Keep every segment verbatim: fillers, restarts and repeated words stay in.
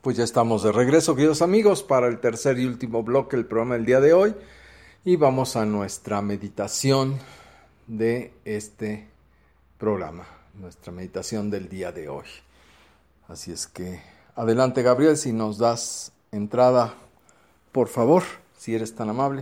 Pues ya estamos de regreso, queridos amigos, para el tercer y último bloque del programa del día de hoy. Y vamos a nuestra meditación de este programa, nuestra meditación del día de hoy. Así es que, adelante Gabriel, si nos das entrada, por favor, si eres tan amable.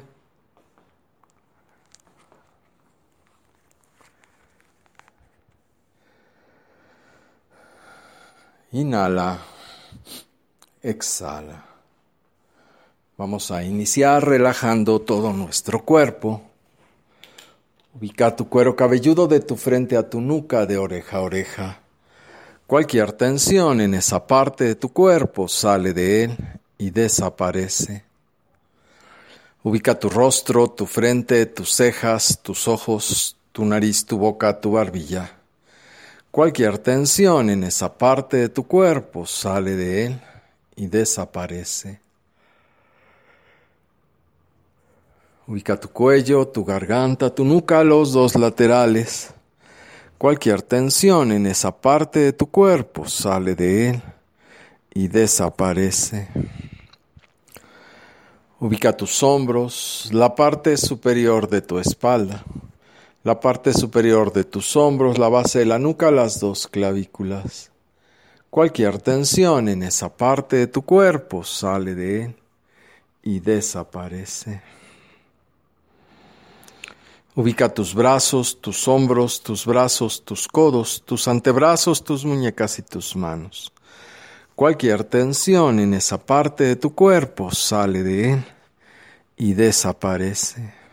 Inhala. Exhala. Vamos a iniciar relajando todo nuestro cuerpo. Ubica tu cuero cabelludo de tu frente a tu nuca, de oreja a oreja. Cualquier tensión en esa parte de tu cuerpo sale de él y desaparece. Ubica tu rostro, tu frente, tus cejas, tus ojos, tu nariz, tu boca, tu barbilla. Cualquier tensión en esa parte de tu cuerpo sale de él y desaparece. Ubica tu cuello, tu garganta, tu nuca, los dos laterales. Cualquier tensión en esa parte de tu cuerpo sale de él y desaparece. Ubica tus hombros, la parte superior de tu espalda, la parte superior de tus hombros, la base de la nuca, las dos clavículas. Cualquier tensión en esa parte de tu cuerpo sale de él y desaparece. Ubica tus brazos, tus hombros, tus brazos, tus codos, tus antebrazos, tus muñecas y tus manos. Cualquier tensión en esa parte de tu cuerpo sale de él y desaparece.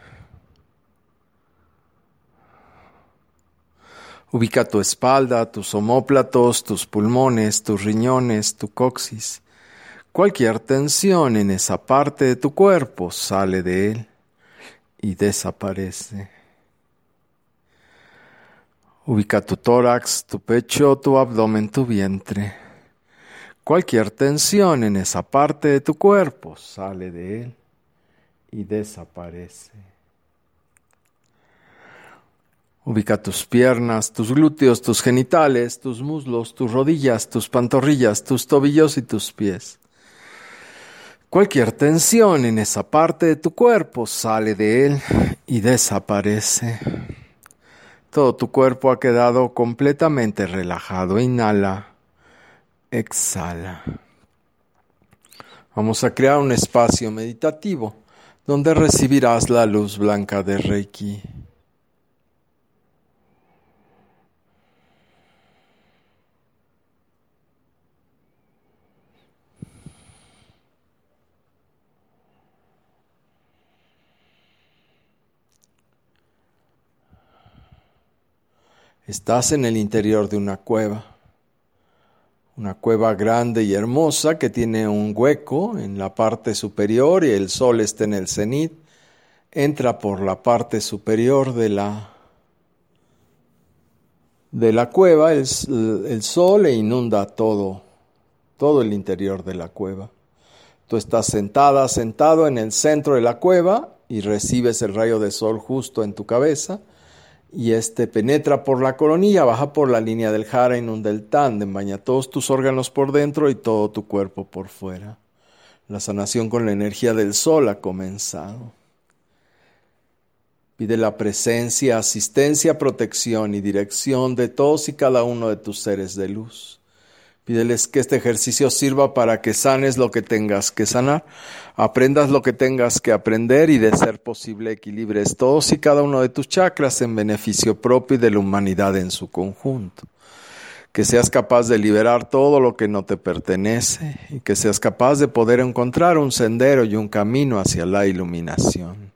Ubica tu espalda, tus omóplatos, tus pulmones, tus riñones, tu coxis. Cualquier tensión en esa parte de tu cuerpo sale de él y desaparece. Ubica tu tórax, tu pecho, tu abdomen, tu vientre. Cualquier tensión en esa parte de tu cuerpo sale de él y desaparece. Ubica tus piernas, tus glúteos, tus genitales, tus muslos, tus rodillas, tus pantorrillas, tus tobillos y tus pies. Cualquier tensión en esa parte de tu cuerpo sale de él y desaparece. Todo tu cuerpo ha quedado completamente relajado. Inhala, exhala. Vamos a crear un espacio meditativo donde recibirás la luz blanca de Reiki. Estás en el interior de una cueva, una cueva grande y hermosa que tiene un hueco en la parte superior y el sol está en el cenit. Entra por la parte superior de la, de la cueva el, el sol e inunda todo, todo el interior de la cueva. Tú estás sentada, sentado en el centro de la cueva y recibes el rayo de sol justo en tu cabeza. Y este penetra por la coronilla, baja por la línea del jara, inunda el tándem, baña todos tus órganos por dentro y todo tu cuerpo por fuera. La sanación con la energía del sol ha comenzado. Pide la presencia, asistencia, protección y dirección de todos y cada uno de tus seres de luz. Pídeles que este ejercicio sirva para que sanes lo que tengas que sanar, aprendas lo que tengas que aprender y, de ser posible, equilibres todos y cada uno de tus chakras en beneficio propio y de la humanidad en su conjunto. Que seas capaz de liberar todo lo que no te pertenece y que seas capaz de poder encontrar un sendero y un camino hacia la iluminación.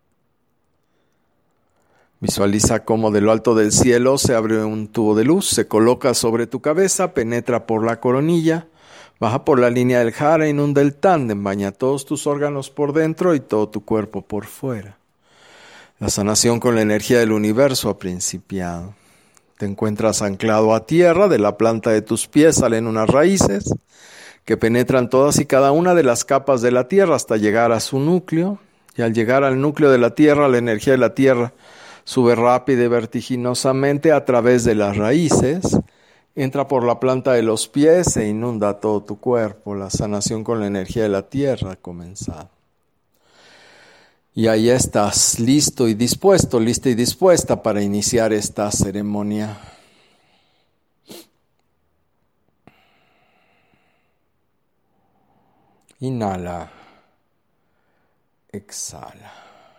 Visualiza cómo de lo alto del cielo se abre un tubo de luz, se coloca sobre tu cabeza, penetra por la coronilla, baja por la línea del jara, inunda el tándem, baña todos tus órganos por dentro y todo tu cuerpo por fuera. La sanación con la energía del universo ha principiado. Te encuentras anclado a tierra, de la planta de tus pies salen unas raíces que penetran todas y cada una de las capas de la tierra hasta llegar a su núcleo, y al llegar al núcleo de la tierra, la energía de la tierra sube rápida y vertiginosamente a través de las raíces entra por la planta de los pies e inunda todo tu cuerpo. La sanación con la energía de la tierra ha comenzado. Y ahí estás, listo y dispuesto, lista y dispuesta para iniciar esta ceremonia. Inhala, exhala.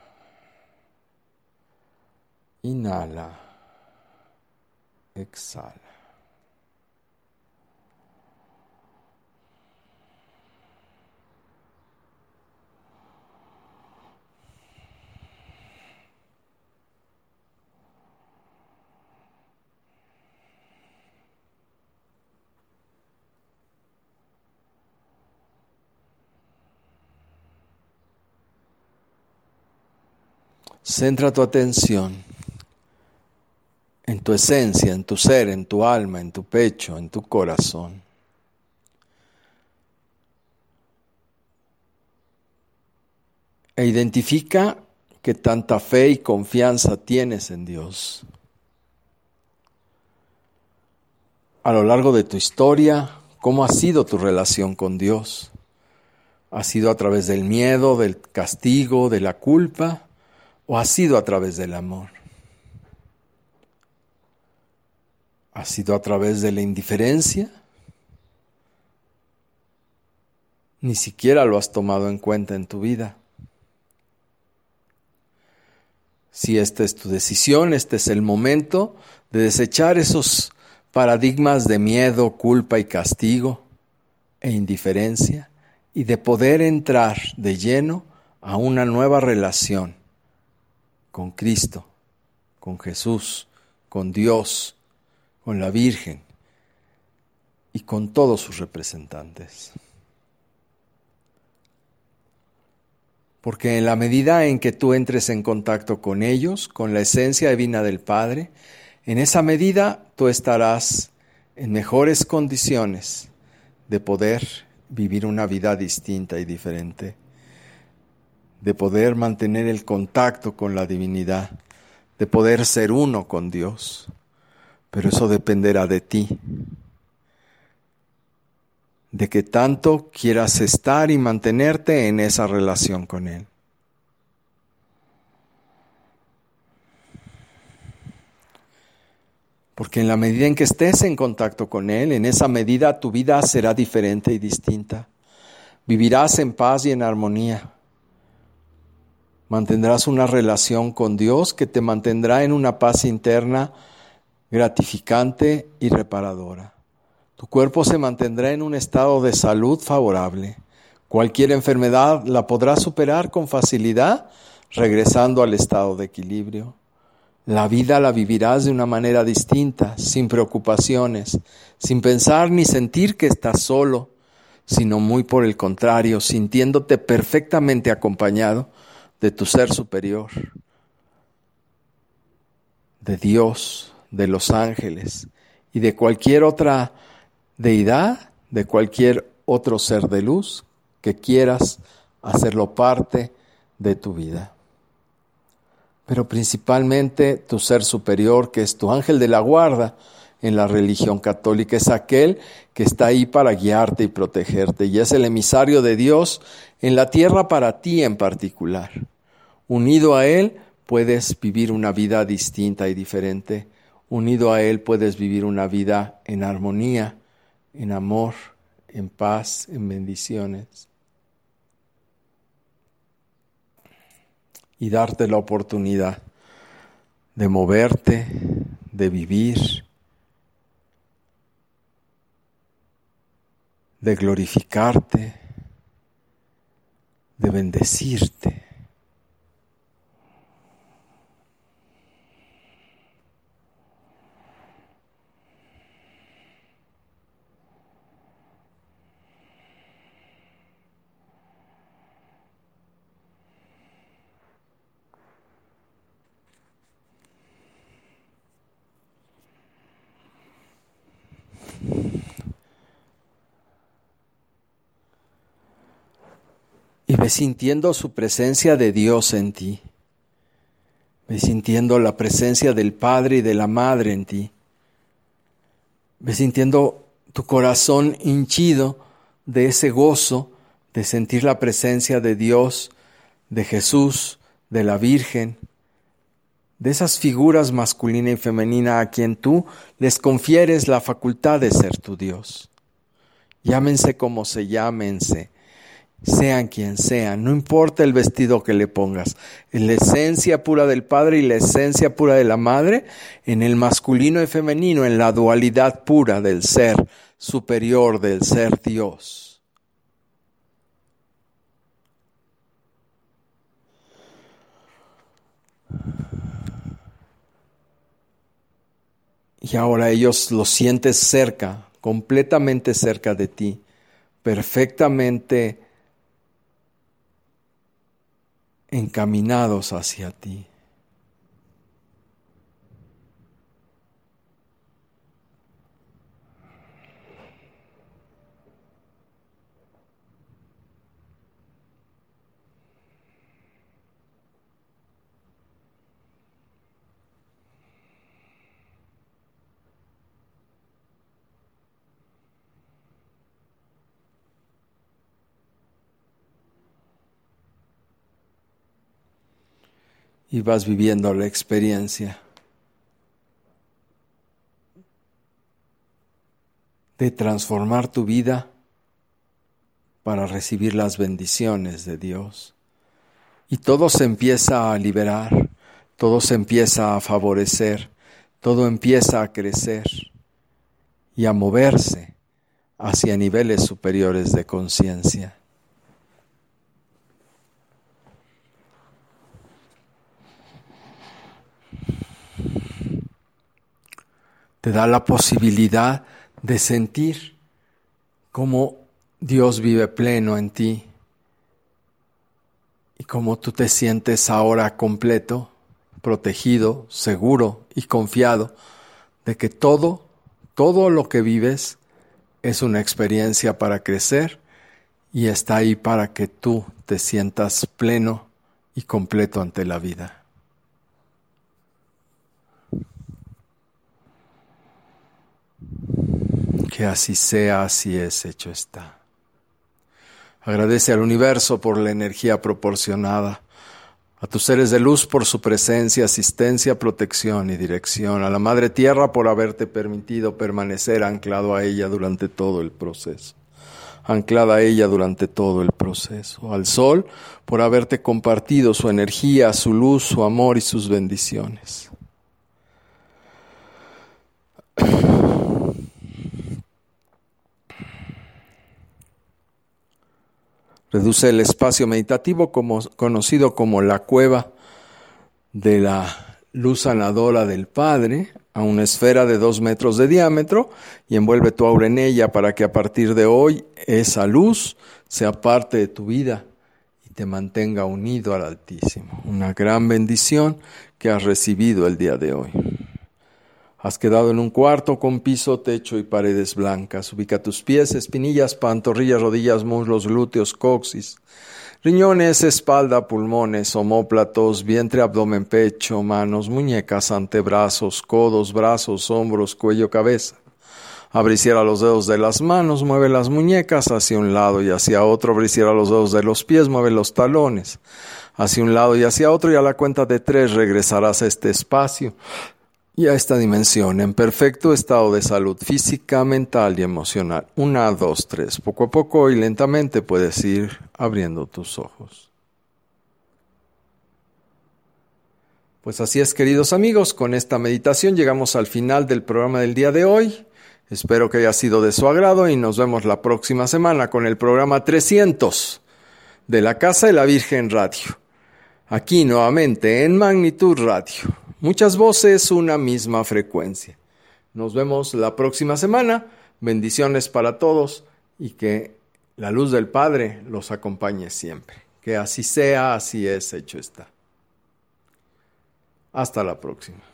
Inhala, exhala. Centra tu atención en tu esencia, en tu ser, en tu alma, en tu pecho, en tu corazón. E identifica qué tanta fe y confianza tienes en Dios. A lo largo de tu historia, ¿cómo ha sido tu relación con Dios? ¿Ha sido a través del miedo, del castigo, de la culpa? ¿O ha sido a través del amor? ¿Ha sido a través de la indiferencia? Ni siquiera lo has tomado en cuenta en tu vida. Si esta es tu decisión, este es el momento de desechar esos paradigmas de miedo, culpa y castigo e indiferencia y de poder entrar de lleno a una nueva relación con Cristo, con Jesús, con Dios, con la Virgen y con todos sus representantes. Porque en la medida en que tú entres en contacto con ellos, con la esencia divina del Padre, en esa medida tú estarás en mejores condiciones de poder vivir una vida distinta y diferente, de poder mantener el contacto con la divinidad, de poder ser uno con Dios. Pero eso dependerá de ti, de que tanto quieras estar y mantenerte en esa relación con Él. Porque en la medida en que estés en contacto con Él, en esa medida tu vida será diferente y distinta. Vivirás en paz y en armonía. Mantendrás una relación con Dios que te mantendrá en una paz interna gratificante y reparadora. Tu cuerpo se mantendrá en un estado de salud favorable. Cualquier enfermedad la podrás superar con facilidad, regresando al estado de equilibrio. La vida la vivirás de una manera distinta, sin preocupaciones, sin pensar ni sentir que estás solo, sino muy por el contrario, sintiéndote perfectamente acompañado de tu ser superior, de Dios, de los ángeles y de cualquier otra deidad, de cualquier otro ser de luz que quieras hacerlo parte de tu vida. Pero principalmente tu ser superior, que es tu ángel de la guarda en la religión católica, es aquel que está ahí para guiarte y protegerte, y es el emisario de Dios en la tierra para ti en particular. Unido a Él puedes vivir una vida distinta y diferente. Unido a Él puedes vivir una vida en armonía, en amor, en paz, en bendiciones. Y darte la oportunidad de moverte, de vivir, de glorificarte, de bendecirte. Y ve sintiendo su presencia de Dios en ti. Ve sintiendo la presencia del Padre y de la Madre en ti. Ve sintiendo tu corazón hinchido de ese gozo de sentir la presencia de Dios, de Jesús, de la Virgen, de esas figuras masculina y femenina a quien tú les confieres la facultad de ser tu Dios. Llámense como se llámense, sean quien sean, no importa el vestido que le pongas, la esencia pura del Padre y la esencia pura de la Madre, en el masculino y femenino, en la dualidad pura del ser superior, del ser Dios. Y ahora ellos los sientes cerca, completamente cerca de ti, perfectamente encaminados hacia ti. Y vas viviendo la experiencia de transformar tu vida para recibir las bendiciones de Dios. Y todo se empieza a liberar, todo se empieza a favorecer, todo empieza a crecer y a moverse hacia niveles superiores de conciencia. Te da la posibilidad de sentir cómo Dios vive pleno en ti y cómo tú te sientes ahora completo, protegido, seguro y confiado de que todo, todo lo que vives es una experiencia para crecer y está ahí para que tú te sientas pleno y completo ante la vida. Que así sea, así es, hecho está. Agradece al universo por la energía proporcionada, a tus seres de luz por su presencia, asistencia, protección y dirección, a la Madre Tierra por haberte permitido permanecer anclado a ella durante todo el proceso, anclada a ella durante todo el proceso, al Sol por haberte compartido su energía, su luz, su amor y sus bendiciones. Reduce el espacio meditativo como, conocido como la cueva de la luz sanadora del Padre a una esfera de dos metros de diámetro y envuelve tu aura en ella para que a partir de hoy esa luz sea parte de tu vida y te mantenga unido al Altísimo. Una gran bendición que has recibido el día de hoy. Has quedado en un cuarto con piso, techo y paredes blancas. Ubica tus pies, espinillas, pantorrillas, rodillas, muslos, glúteos, coxis, riñones, espalda, pulmones, omóplatos, vientre, abdomen, pecho, manos, muñecas, antebrazos, codos, brazos, hombros, cuello, cabeza. Abre y cierra los dedos de las manos, mueve las muñecas hacia un lado y hacia otro. Abre y cierra los dedos de los pies, mueve los talones hacia un lado y hacia otro. Y a la cuenta de tres regresarás a este espacio y a esta dimensión en perfecto estado de salud física, mental y emocional. Una, dos, tres. Poco a poco y lentamente puedes ir abriendo tus ojos. Pues así es, queridos amigos, con esta meditación llegamos al final del programa del día de hoy. Espero que haya sido de su agrado y nos vemos la próxima semana con el programa trescientos de la Casa de la Virgen Radio. Aquí nuevamente en Magnitud Radio. Muchas voces, una misma frecuencia. Nos vemos la próxima semana. Bendiciones para todos y que la luz del Padre los acompañe siempre. Que así sea, así es, hecho está. Hasta la próxima.